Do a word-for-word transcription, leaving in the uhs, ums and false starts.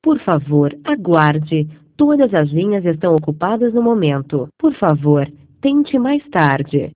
Por favor, aguarde. Todas as linhas estão ocupadas no momento. Por favor, tente mais tarde.